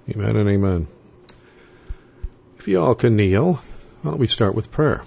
Amen and amen. If you all can kneel, why don't we start with prayer?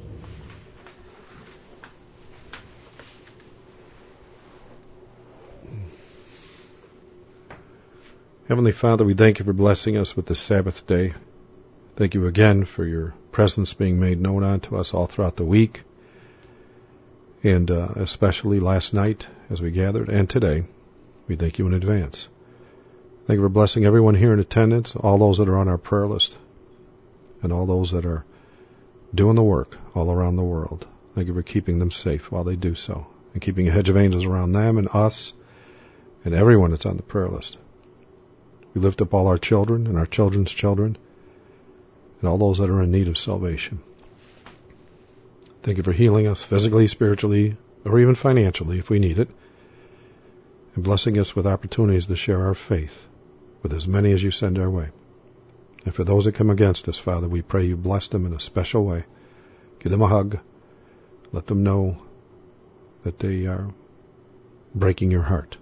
Heavenly Father, we thank you for blessing us with this Sabbath day. Thank you again for your presence being made known unto us all throughout the week, and especially last night as we gathered, and today. We thank you in advance. Thank you for blessing everyone here in attendance, all those that are on our prayer list, and all those that are doing the work all around the world. Thank you for keeping them safe while they do so, and keeping a hedge of angels around them and us and everyone that's on the prayer list. We lift up all our children and our children's children and all those that are in need of salvation. Thank you for healing us physically, spiritually, or even financially if we need it, and blessing us with opportunities to share our faith with as many as you send our way. And for those that come against us, Father, we pray you bless them in a special way. Give them a hug. Let them know that they are breaking your heart.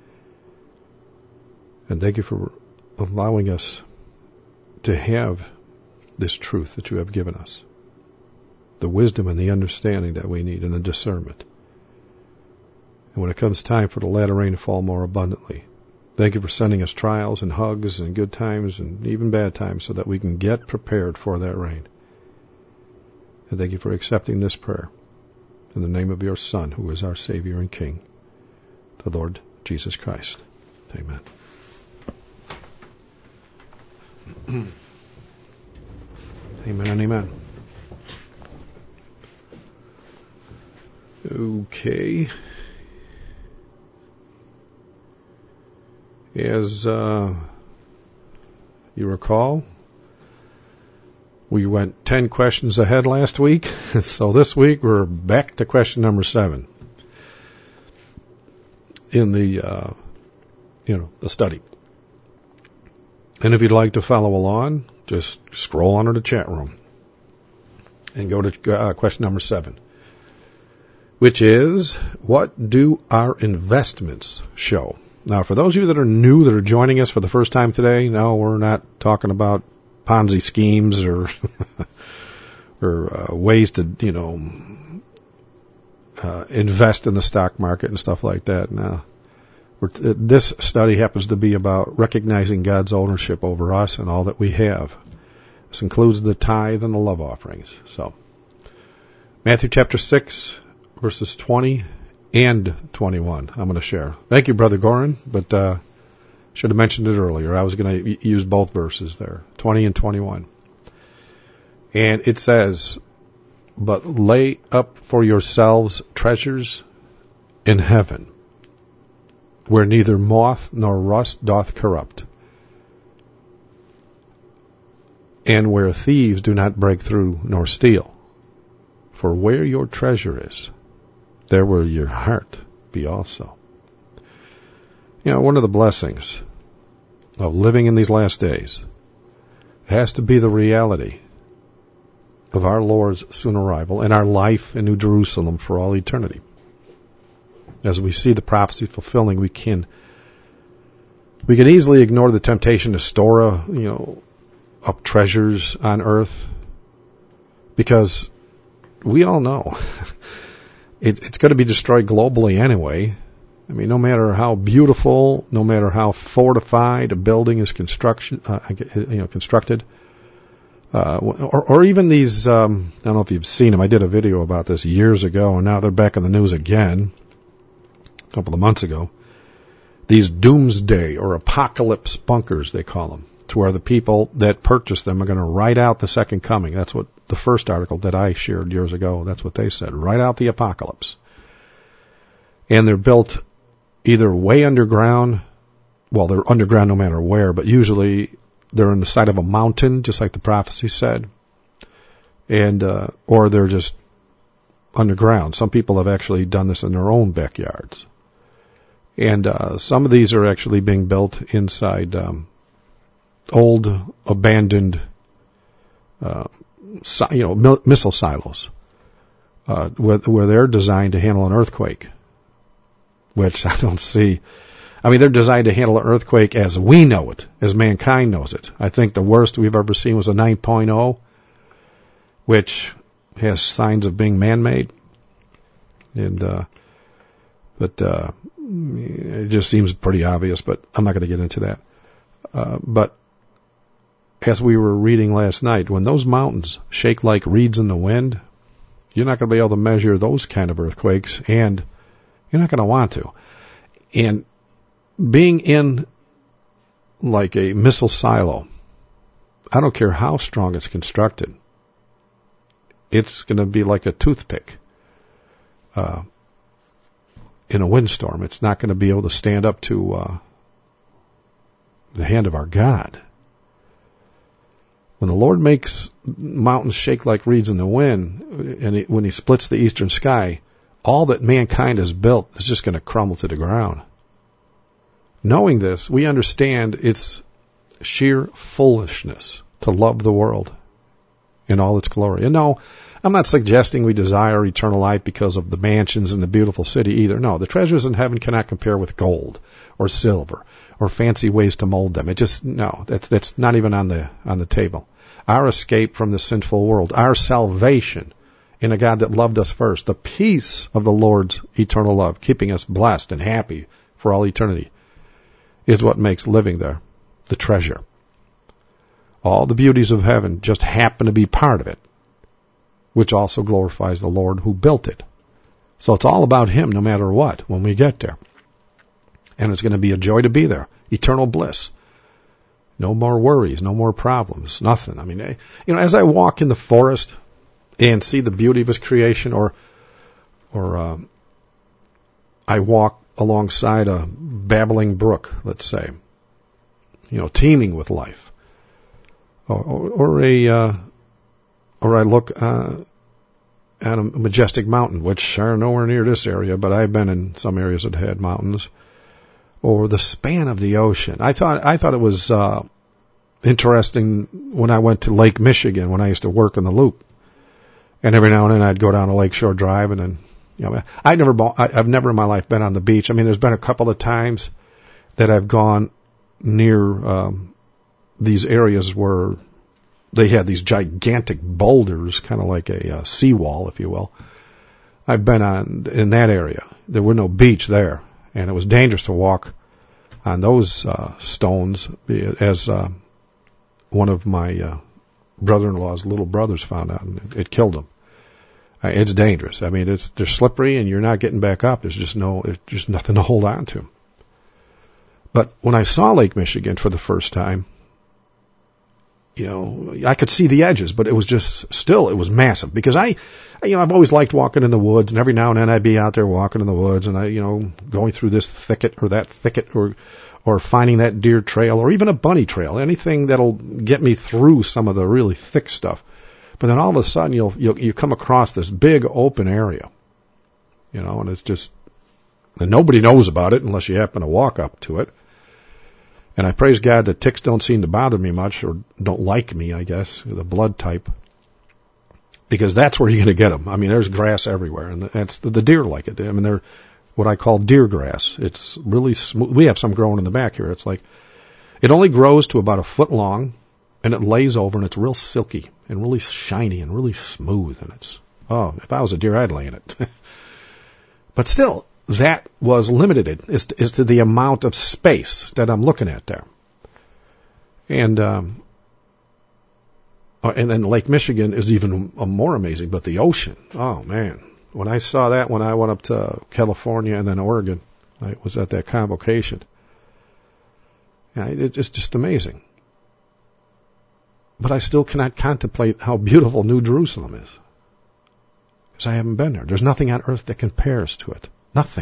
And thank you for allowing us to have this truth that you have given us, the wisdom and the understanding that we need and the discernment. And when it comes time for the latter rain to fall more abundantly, thank you for sending us trials and hugs and good times and even bad times so that we can get prepared for that rain. And thank you for accepting this prayer in the name of your Son, who is our Savior and King, the Lord Jesus Christ. Amen. Amen and amen. Okay. As you recall, we went 10 questions ahead last week, so this week we're back to question number 7 in the the study. And if you'd like to follow along, just scroll under the chat room and go to question number 7, which is, what do our investments show? Now, for those of you that are new, that are joining us for the first time today, no, we're not talking about Ponzi schemes or ways to, invest in the stock market and stuff like that. No. This study happens to be about recognizing God's ownership over us and all that we have. This includes the tithe and the love offerings. So, Matthew chapter 6, verses 20 and 21, I'm going to share. Thank you, Brother Gorin, but should have mentioned it earlier. I was going to use both verses there, 20 and 21. And it says, "But lay up for yourselves treasures in heaven, where neither moth nor rust doth corrupt, and where thieves do not break through nor steal. For where your treasure is, there will your heart be also." One of the blessings of living in these last days has to be the reality of our Lord's soon arrival and our life in New Jerusalem for all eternity. As we see the prophecy fulfilling, we can easily ignore the temptation to store up treasures on earth, because we all know it's going to be destroyed globally anyway. I mean, no matter how beautiful, no matter how fortified a building is constructed, or even these, I don't know if you've seen them. I did a video about this years ago, and now they're back in the news again, a couple of months ago. These doomsday or apocalypse bunkers, they call them, to where the people that purchase them are going to write out the second coming. That's what the first article that I shared years ago, that's what they said. Write out the apocalypse. And they're built either way underground. Well, they're underground no matter where, but usually they're in the side of a mountain, just like the prophecy said. And, or they're just underground. Some people have actually done this in their own backyards. And, some of these are actually being built inside, old abandoned, missile silos, where they're designed to handle an earthquake, which I don't see. I mean, they're designed to handle an earthquake as we know it, as mankind knows it. I think the worst we've ever seen was a 9.0, which has signs of being man-made. But it just seems pretty obvious, but I'm not going to get into that. But as we were reading last night, when those mountains shake like reeds in the wind, you're not going to be able to measure those kind of earthquakes, and you're not going to want to. And being in like a missile silo, I don't care how strong it's constructed, it's going to be like a toothpick in a windstorm. It's not going to be able to stand up to the hand of our God. When the Lord makes mountains shake like reeds in the wind, and when he splits the eastern sky, all that mankind has built is just going to crumble to the ground. Knowing this, we understand it's sheer foolishness to love the world in all its glory. And no, I'm not suggesting we desire eternal life because of the mansions and the beautiful city either. No, the treasures in heaven cannot compare with gold or silver or fancy ways to mold them. It just, no, that's not even on the table. Our escape from the sinful world, our salvation in a God that loved us first, the peace of the Lord's eternal love, keeping us blessed and happy for all eternity, is what makes living there the treasure. All the beauties of heaven just happen to be part of it, which also glorifies the Lord who built it. So it's all about him no matter what when we get there. And it's going to be a joy to be there. Eternal bliss. No more worries, no more problems, nothing. I mean, as I walk in the forest and see the beauty of his creation, or I walk alongside a babbling brook, let's say, teeming with life, or I look at a majestic mountain, which are nowhere near this area, but I've been in some areas that had mountains, or the span of the ocean. I thought it was interesting when I went to Lake Michigan when I used to work in the Loop, and every now and then I'd go down to Lakeshore Drive, and then I've never in my life been on the beach. I mean, there's been a couple of times that I've gone near these areas where they had these gigantic boulders, kind of like a seawall, if you will. I've been in that area. There was no beach there, and it was dangerous to walk on those stones, as one of my brother-in-law's little brothers found out, and it killed him. It's dangerous. I mean, they're slippery, and you're not getting back up. There's just nothing to hold on to. But when I saw Lake Michigan for the first time, I could see the edges, but it was it was massive, because I've always liked walking in the woods, and every now and then I'd be out there walking in the woods, and going through this thicket or that thicket, or finding that deer trail, or even a bunny trail, anything that'll get me through some of the really thick stuff. But then all of a sudden you come across this big open area, and it's just, and nobody knows about it unless you happen to walk up to it. And I praise God that ticks don't seem to bother me much, or don't like me, I guess, the blood type, because that's where you're going to get them. I mean, there's grass everywhere, and that's the deer like it. I mean, they're what I call deer grass. It's really smooth. We have some growing in the back here. It's like, it only grows to about a foot long, and it lays over, and it's real silky and really shiny and really smooth. And if I was a deer, I'd lay in it. But still, that was limited as to the amount of space that I'm looking at there. And then Lake Michigan is even more amazing, but the ocean, oh man. When I saw that, when I went up to California and then Oregon, I was at that convocation. It's just amazing. But I still cannot contemplate how beautiful New Jerusalem is, because I haven't been there. There's nothing on earth that compares to it. Nothing.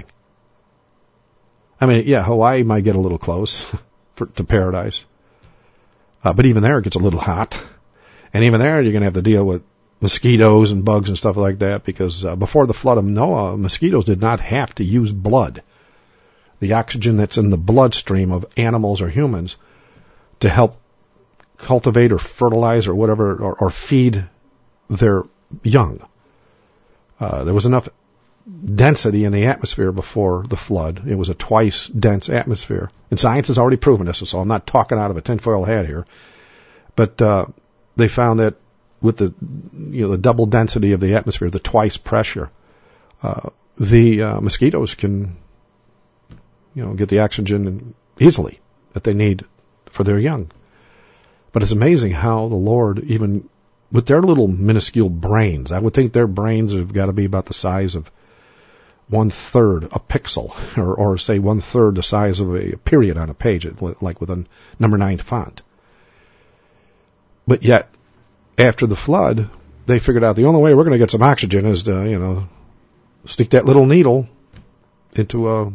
I mean, yeah, Hawaii might get a little close to paradise. But even there it gets a little hot. And even there you're going to have to deal with mosquitoes and bugs and stuff like that, because before the flood of Noah, mosquitoes did not have to use blood, the oxygen that's in the bloodstream of animals or humans, to help cultivate or fertilize or whatever, or feed their young. There was enough density in the atmosphere before the flood. It was a twice dense atmosphere. And science has already proven this, so I'm not talking out of a tinfoil hat here. But they found that with the double density of the atmosphere, the twice pressure, the mosquitoes can get the oxygen easily that they need for their young. But it's amazing how the Lord, even with their little minuscule brains, I would think their brains have got to be about the size of 1/3 a pixel, or say 1/3 the size of a period on a page, like with a number 9 font. But yet, after the flood, they figured out the only way we're going to get some oxygen is to, stick that little needle into a,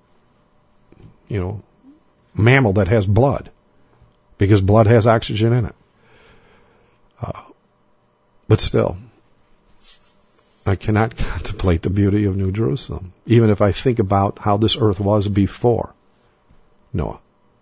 mammal that has blood, because blood has oxygen in it. But still, I cannot contemplate the beauty of New Jerusalem, even if I think about how this earth was before Noah.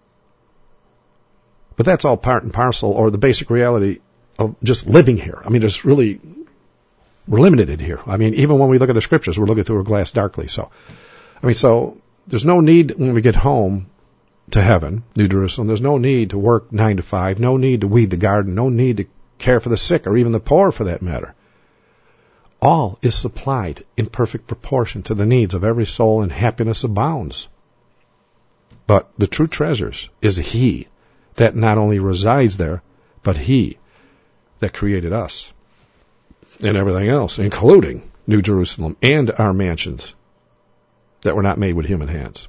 But that's all part and parcel, or the basic reality of just living here. I mean, we're limited here. I mean, even when we look at the scriptures, we're looking through a glass darkly. So there's no need when we get home to heaven, New Jerusalem. There's no need to work 9 to 5, no need to weed the garden, no need to care for the sick or even the poor for that matter. All is supplied in perfect proportion to the needs of every soul, and happiness abounds. But the true treasures is He that not only resides there, but He that created us and everything else, including New Jerusalem and our mansions that were not made with human hands.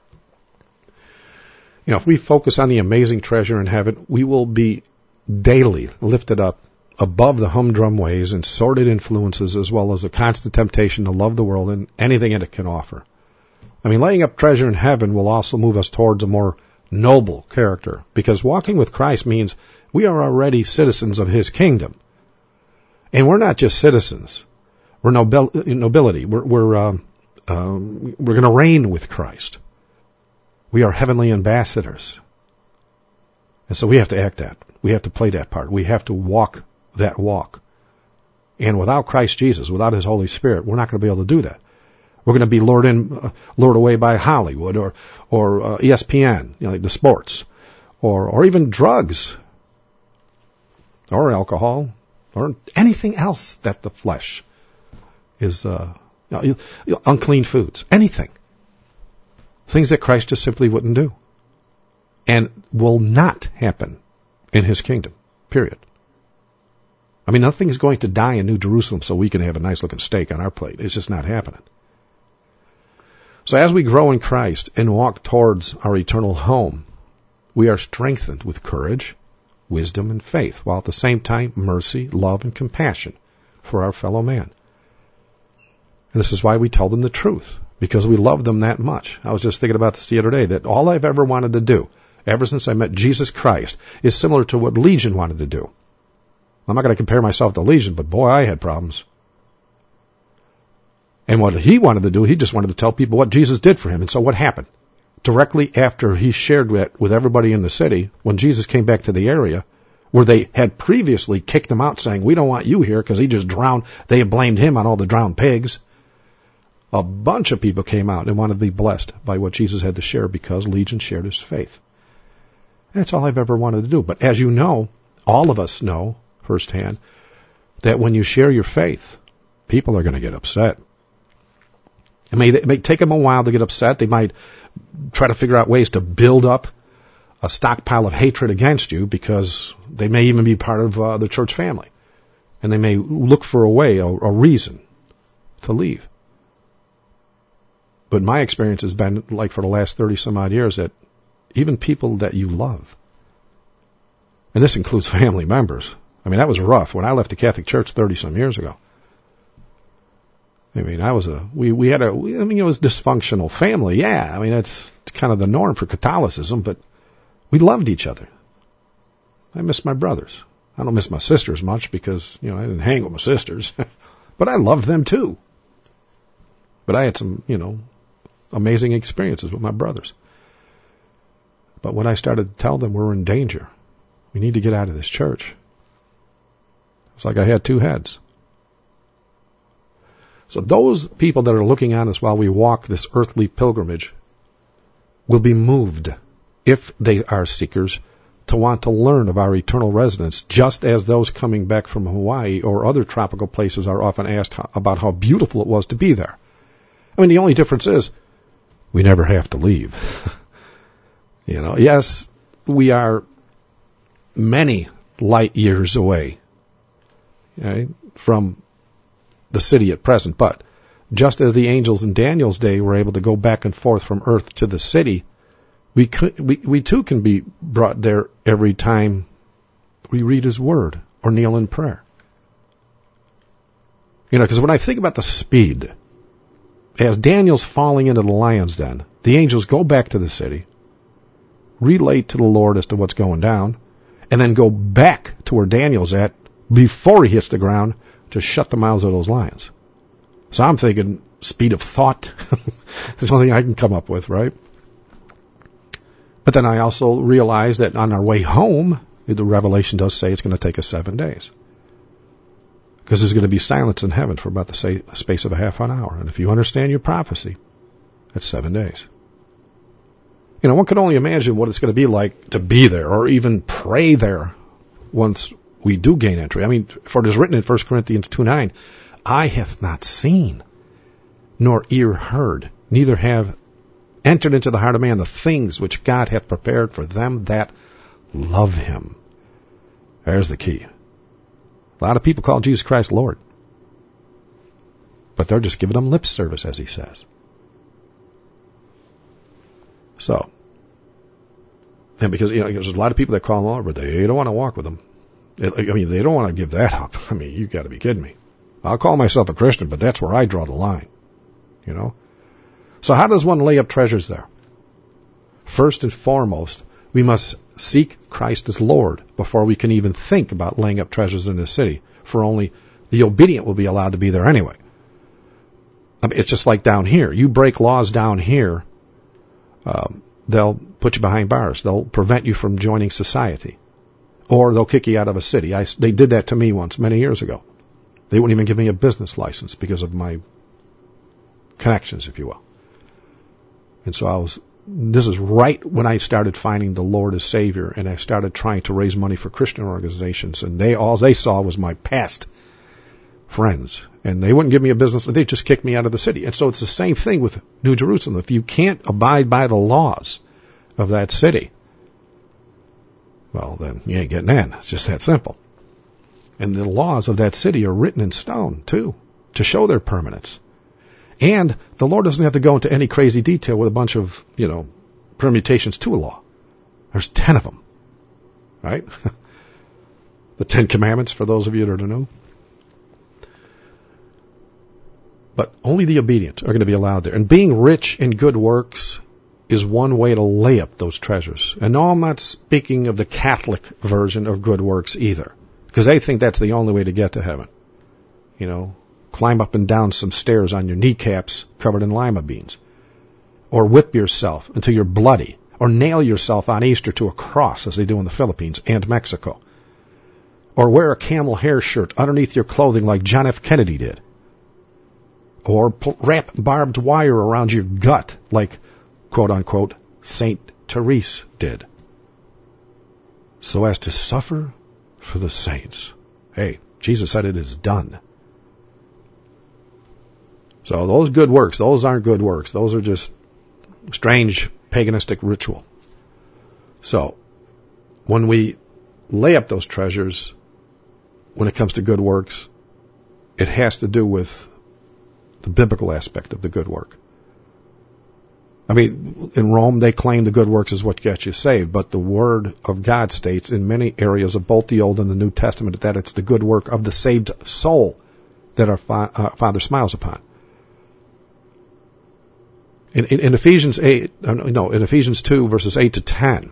If we focus on the amazing treasure in heaven, we will be daily lifted up above the humdrum ways and sordid influences, as well as the constant temptation to love the world and anything it can offer. I mean, laying up treasure in heaven will also move us towards a more noble character, because walking with Christ means we are already citizens of His kingdom. And we're not just citizens. We're nobility. We're going to reign with Christ. We are heavenly ambassadors. And so we have to act that. We have to play that part. We have to walk that walk. And without Christ Jesus, without His Holy Spirit, we're not going to be able to do that. We're going to be lured away by Hollywood or ESPN, like the sports, or even drugs, or alcohol, or anything else that the flesh is, unclean foods, anything. Things that Christ just simply wouldn't do and will not happen in His kingdom, period. I mean, nothing's going to die in New Jerusalem so we can have a nice looking steak on our plate. It's just not happening. So as we grow in Christ and walk towards our eternal home, we are strengthened with courage, wisdom, and faith, while at the same time mercy, love, and compassion for our fellow man. And this is why we tell them the truth, because we love them that much. I was just thinking about this the other day, that all I've ever wanted to do, ever since I met Jesus Christ, is similar to what Legion wanted to do. I'm not going to compare myself to Legion, but boy, I had problems. And what he wanted to do, he just wanted to tell people what Jesus did for him. And so what happened? Directly after he shared that with everybody in the city, when Jesus came back to the area, where they had previously kicked him out saying, we don't want you here because he just drowned. They blamed him on all the drowned pigs. A bunch of people came out and wanted to be blessed by what Jesus had to share because Legion shared his faith. That's all I've ever wanted to do. But as you know, all of us know firsthand that when you share your faith, people are going to get upset. It may take them a while to get upset. They might try to figure out ways to build up a stockpile of hatred against you, because they may even be part of the church family. And they may look for a way, a reason to leave. But my experience has been, like for the last 30 some odd years, that even people that you love, and this includes family members. I mean, that was rough when I left the Catholic Church 30 some years ago. I mean, it was dysfunctional family. Yeah. I mean, that's kind of the norm for Catholicism, but we loved each other. I miss my brothers. I don't miss my sisters much because, I didn't hang with my sisters, but I loved them too. But I had some, amazing experiences with my brothers. But when I started to tell them we're in danger, we need to get out of this church, it's like I had two heads. So those people that are looking on us while we walk this earthly pilgrimage will be moved, if they are seekers, to want to learn of our eternal residence, just as those coming back from Hawaii or other tropical places are often asked about how beautiful it was to be there. I mean, the only difference is we never have to leave. Yes, we are many light years away, right, from the city at present, but just as the angels in Daniel's day were able to go back and forth from earth to the city, we too can be brought there every time we read his word or kneel in prayer. Because when I think about the speed, as Daniel's falling into the lion's den, the angels go back to the city, relate to the Lord as to what's going down, and then go back to where Daniel's at before he hits the ground to shut the mouths of those lions. So I'm thinking speed of thought is one thing I can come up with, right? But then I also realize that on our way home, the Revelation does say it's going to take us 7 days. Because there's going to be silence in heaven for about the space of a half an hour. And if you understand your prophecy, that's 7 days. One can only imagine what it's going to be like to be there or even pray there once we do gain entry. I mean, for it is written in 1 Corinthians 2:9, eye hath not seen, nor ear heard, neither have entered into the heart of man the things which God hath prepared for them that love him. There's the key. A lot of people call Jesus Christ Lord, but they're just giving him lip service, as he says. So, and because there's a lot of people that call him Lord, but they don't want to walk with him. They don't want to give that up. I mean, you got to be kidding me. I'll call myself a Christian, but that's where I draw the line. So how does one lay up treasures there? First and foremost, we must seek Christ as Lord before we can even think about laying up treasures in the city, for only the obedient will be allowed to be there anyway. I mean, it's just like down here. You break laws down here, they'll put you behind bars. They'll prevent you from joining society. Or they'll kick you out of a city. They did that to me once, many years ago. They wouldn't even give me a business license because of my connections, if you will. And so this is right when I started finding the Lord as Savior, and I started trying to raise money for Christian organizations, and all they saw was my past friends. And they wouldn't give me a business, they just kicked me out of the city. And so it's the same thing with New Jerusalem. If you can't abide by the laws of that city, well, then you ain't getting in. It's just that simple. And the laws of that city are written in stone, too, to show their permanence. And the Lord doesn't have to go into any crazy detail with a bunch of, permutations to a law. There's 10 of them, right? The 10 Commandments, for those of you that are new. But only the obedient are going to be allowed there. And being rich in good works is one way to lay up those treasures. And no, I'm not speaking of the Catholic version of good works either, because they think that's the only way to get to heaven. Climb up and down some stairs on your kneecaps covered in lima beans, or whip yourself until you're bloody, or nail yourself on Easter to a cross, as they do in the Philippines and Mexico, or wear a camel hair shirt underneath your clothing like John F. Kennedy did, or wrap barbed wire around your gut like, quote-unquote, Saint Therese did, so as to suffer for the saints. Hey, Jesus said it is done. So those good works, those aren't good works. Those are just strange paganistic ritual. So when we lay up those treasures, when it comes to good works, it has to do with the biblical aspect of the good work. I mean, in Rome, they claim the good works is what gets you saved, but the Word of God states in many areas of both the Old and the New Testament that it's the good work of the saved soul that our Father smiles upon. In Ephesians 2, verses 8 to 10,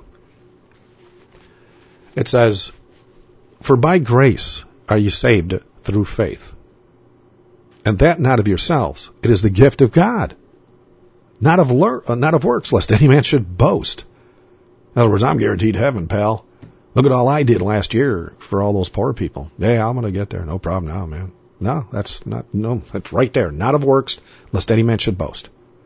it says, "For by grace are ye saved through faith, and that not of yourselves. It is the gift of God, not of works, lest any man should boast." In other words, I'm guaranteed heaven, pal. Look at all I did last year for all those poor people. Yeah, I'm going to get there. No problem now, man. No, that's right there. Not of works, lest any man should boast.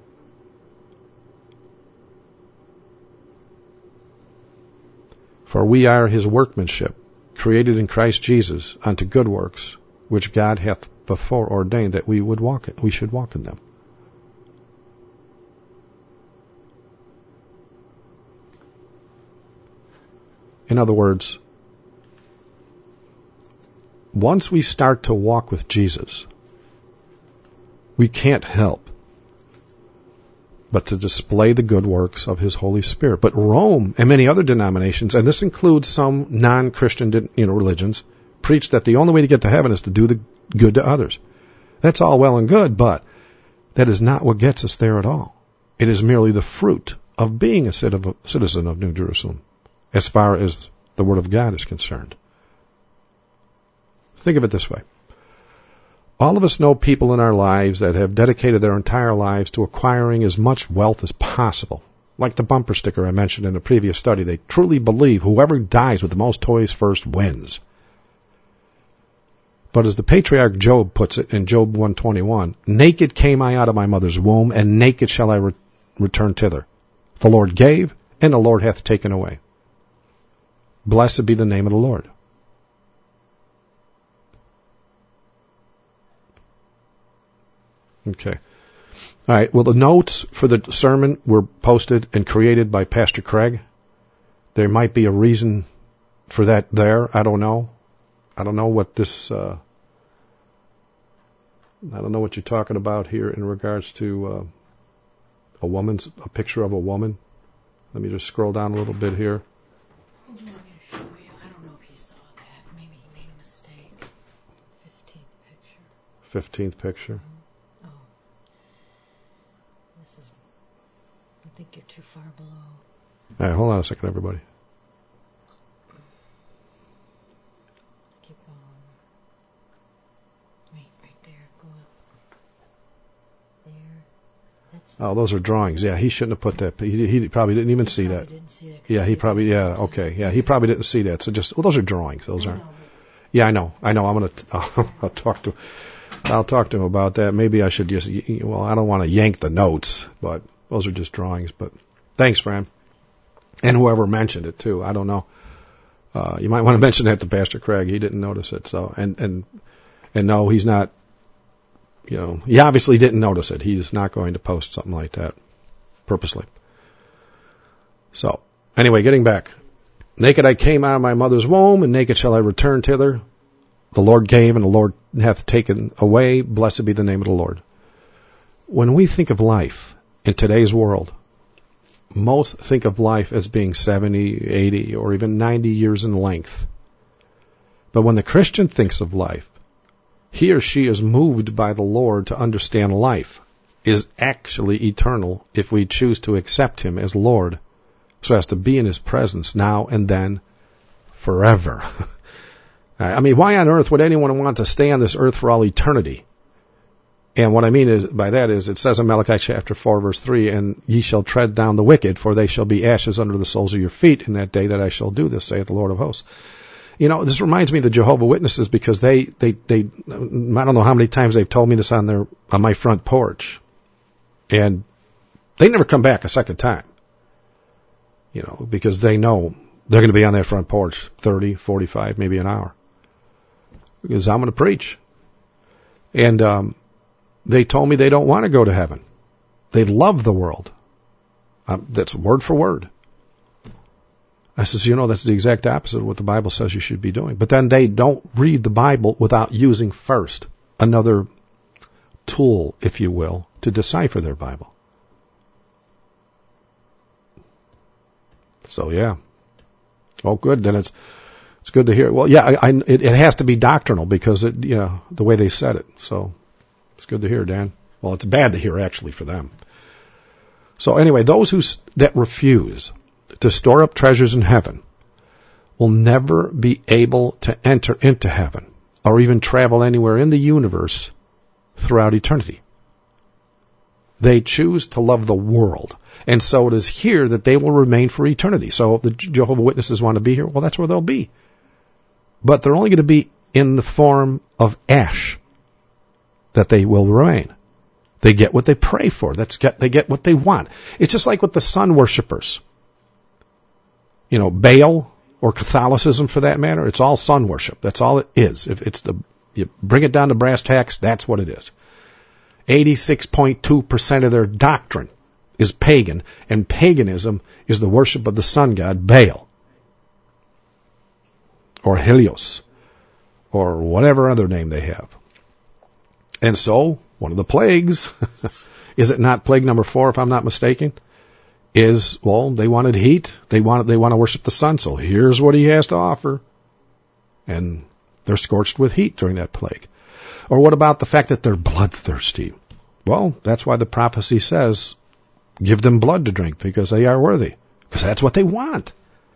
For we are his workmanship, created in Christ Jesus unto good works, which God hath before ordained that we should walk in them. In other words, once we start to walk with Jesus, we can't help but to display the good works of his Holy Spirit. But Rome and many other denominations, and this includes some non-Christian religions, preach that the only way to get to heaven is to do the good to others. That's all well and good, but that is not what gets us there at all. It is merely the fruit of being a citizen of New Jerusalem, as far as the Word of God is concerned. Think of it this way. All of us know people in our lives that have dedicated their entire lives to acquiring as much wealth as possible. Like the bumper sticker I mentioned in a previous study, they truly believe whoever dies with the most toys first wins. But as the patriarch Job puts it in Job 121, naked came I out of my mother's womb, and naked shall I return thither. The Lord gave, and the Lord hath taken away. Blessed be the name of the Lord. Okay. All right. Well, the notes for the sermon were posted and created by Pastor Craig. There might be a reason for that there. I don't know. I don't know what this, I don't know what you're talking about here in regards to a picture of a woman. Let me just scroll down a little bit here. Hold on, I'm going to show you. I don't know if you saw that. Maybe he made a mistake. 15th picture. 15th picture. Oh. I think you're too far below. All right, hold on a second, everybody. Keep going. Right there. Go up. There. That's. Oh, those are drawings. Yeah, he shouldn't have put that. He probably didn't even see that. Didn't see that. Yeah, he probably. Yeah, okay. Yeah, he probably didn't see that. So those are drawings. Those aren't. Yeah, I know. I'm gonna. I'll talk to him about that. Maybe I should just. Well, I don't want to yank the notes, but those are just drawings. But thanks, Fran, and whoever mentioned it too. I don't know. You might want to mention that to Pastor Craig. He didn't notice it. So and no, he's not. You know, he obviously didn't notice it. He's not going to post something like that purposely. So, anyway, getting back. Naked I came out of my mother's womb, and naked shall I return thither. The Lord gave, and the Lord hath taken away. Blessed be the name of the Lord. When we think of life in today's world, most think of life as being 70, 80, or even 90 years in length. But when the Christian thinks of life, he or she is moved by the Lord to understand life is actually eternal if we choose to accept him as Lord, so as to be in his presence now and then forever. I mean, why on earth would anyone want to stay on this earth for all eternity? And what I mean by that is, it says in Malachi chapter 4, verse 3, and ye shall tread down the wicked, for they shall be ashes under the soles of your feet in that day that I shall do this, saith the Lord of hosts. You know, this reminds me of the Jehovah's Witnesses, because they I don't know how many times they've told me this on my front porch. And they never come back a second time. You know, because they know they're going to be on that front porch 30, 45, maybe an hour. Because I'm going to preach. And they told me they don't want to go to heaven. They love the world. That's word for word. I says, you know, that's the exact opposite of what the Bible says you should be doing. But then they don't read the Bible without using first another tool, if you will, to decipher their Bible. So, yeah. Oh, good. Then it's good to hear. Well, yeah, it has to be doctrinal because the way they said it. So it's good to hear, Dan. Well, it's bad to hear actually for them. So anyway, those that refuse to store up treasures in heaven will never be able to enter into heaven or even travel anywhere in the universe throughout eternity. They choose to love the world. And so it is here that they will remain for eternity. So if the Jehovah's Witnesses want to be here, well, that's where they'll be. But they're only going to be in the form of ash that they will remain. They get what they pray for. They get what they want. It's just like with the sun worshipers. Baal or Catholicism for that matter, it's all sun worship. That's all it is. If you bring it down to brass tacks, that's what it is. 86.2% of their doctrine is pagan, and paganism is the worship of the sun god Baal or Helios or whatever other name they have. And so, one of the plagues, is it not plague number 4 if I'm not mistaken, is, they wanted heat. They want to worship the sun, so here's what he has to offer. And they're scorched with heat during that plague. Or what about the fact that they're bloodthirsty? Well, that's why the prophecy says, give them blood to drink because they are worthy. Because that's what they want.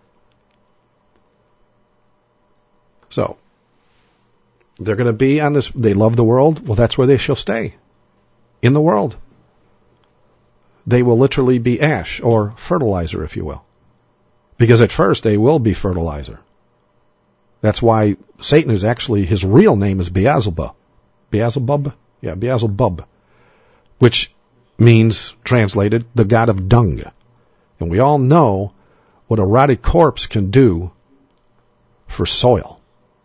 So, they're going to be on this, they love the world. Well, that's where they shall stay. In the world. They will literally be ash or fertilizer, if you will. Because at first they will be fertilizer. That's why Satan is actually, his real name is Beelzebub. Beelzebub? Yeah, Beelzebub. Which means, translated, the god of dung. And we all know what a rotted corpse can do for soil.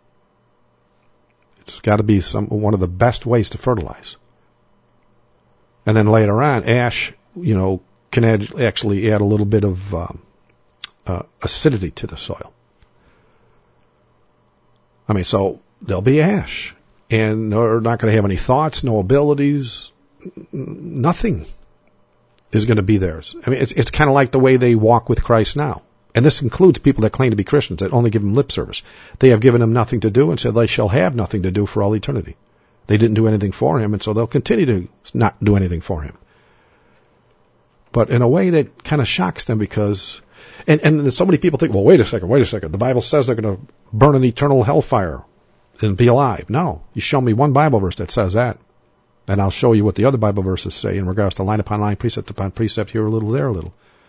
It's got to be one of the best ways to fertilize. And then later on, ash, can actually add a little bit of acidity to the soil. So they'll be ash. And they're not going to have any thoughts, no abilities, nothing is going to be theirs. It's kind of like the way they walk with Christ now. And this includes people that claim to be Christians, that only give him lip service. They have given him nothing to do and said they shall have nothing to do for all eternity. They didn't do anything for him, and so they'll continue to not do anything for him. But in a way that kind of shocks them because, and so many people think, well, wait a second. The Bible says they're going to burn in eternal hellfire and be alive. No, you show me one Bible verse that says that. And I'll show you what the other Bible verses say in regards to line upon line, precept upon precept, here a little, there a little.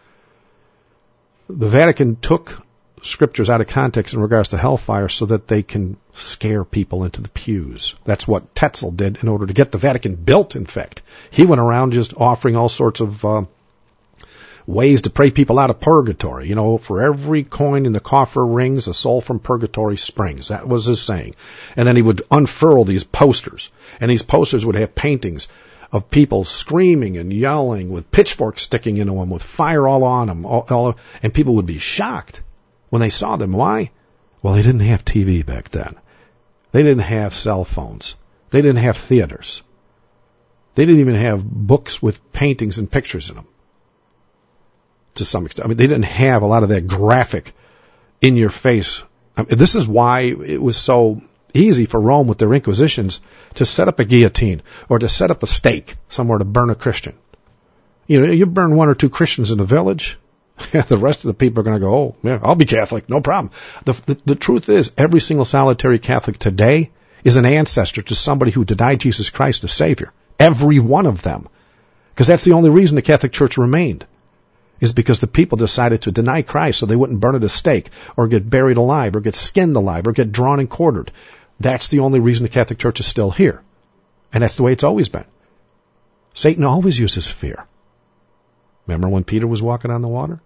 The Vatican took scriptures out of context in regards to hellfire so that they can scare people into the pews. That's what Tetzel did in order to get the Vatican built, in fact. He went around just offering all sorts of ways to pray people out of purgatory. For every coin in the coffer rings, a soul from purgatory springs. That was his saying. And then he would unfurl these posters. And these posters would have paintings of people screaming and yelling with pitchforks sticking into them, with fire all on them. And people would be shocked when they saw them. Why? Well, they didn't have TV back then. They didn't have cell phones. They didn't have theaters. They didn't even have books with paintings and pictures in them. To some extent. They didn't have a lot of that graphic, in your face. This is why it was so easy for Rome with their inquisitions to set up a guillotine or to set up a stake somewhere to burn a Christian. You burn 1 or 2 Christians in a village, the rest of the people are going to go, oh, yeah, I'll be Catholic, no problem. The truth is, every single solitary Catholic today is an ancestor to somebody who denied Jesus Christ as Savior. Every one of them. Because that's the only reason the Catholic Church remained. Is because the people decided to deny Christ so they wouldn't burn at a stake or get buried alive or get skinned alive or get drawn and quartered. That's the only reason the Catholic Church is still here. And that's the way it's always been. Satan always uses fear. Remember when Peter was walking on the water?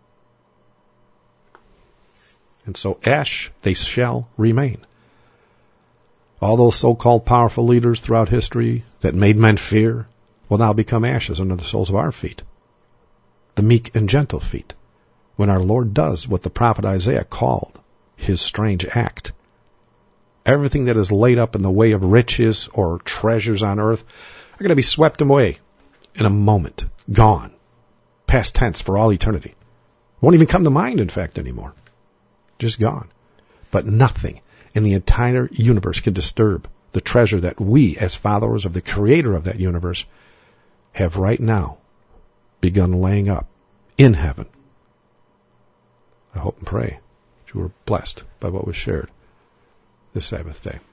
And so ash, they shall remain. All those so-called powerful leaders throughout history that made men fear will now become ashes under the soles of our feet. The meek and gentle feet, when our Lord does what the prophet Isaiah called his strange act. Everything that is laid up in the way of riches or treasures on earth are going to be swept away in a moment, gone, past tense for all eternity. Won't even come to mind, in fact, anymore. Just gone. But nothing in the entire universe can disturb the treasure that we, as followers of the Creator of that universe, have right now begun laying up in heaven. I hope and pray that you were blessed by what was shared this Sabbath day.